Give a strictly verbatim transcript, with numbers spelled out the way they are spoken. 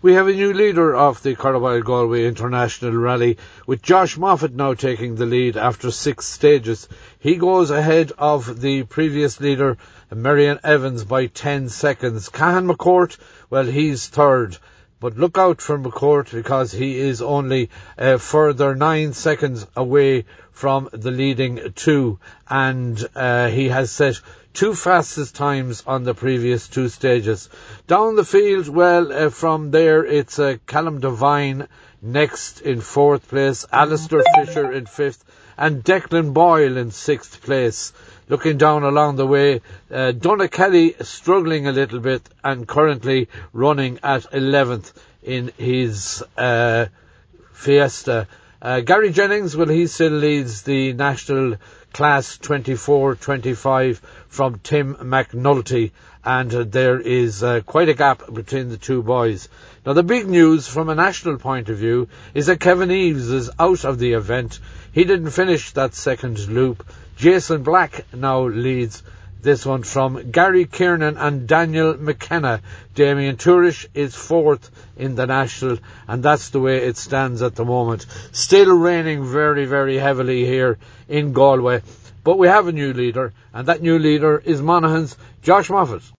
We have a new leader of the Carlisle Galway International Rally, with Josh Moffat now taking the lead after six stages. He goes ahead of the previous leader, Marion Evans, by ten seconds. Cahan McCourt, well, he's third. But look out for McCourt, because he is only a further nine seconds away from the leading two. And uh, he has set two fastest times on the previous two stages. Down the field, well, uh, from there it's uh, Callum Devine next in fourth place, Alistair Fisher in fifth, and Declan Boyle in sixth place. Looking down along the way, uh, Donna Kelly struggling a little bit and currently running at eleventh in his uh, Fiesta. Uh, Gary Jennings, well, he still leads the national class twenty-four twenty-five from Tim McNulty, and uh, there is uh, quite a gap between the two boys. Now, the big news from a national point of view is that Kevin Eves is out of the event. He didn't finish that second loop. Jason Black now leads this one from Gary Kiernan and Daniel McKenna. Damien Tourish is fourth in the national, and that's the way it stands at the moment. Still raining very, very heavily here in Galway, but we have a new leader, and that new leader is Monaghan's Josh Moffat.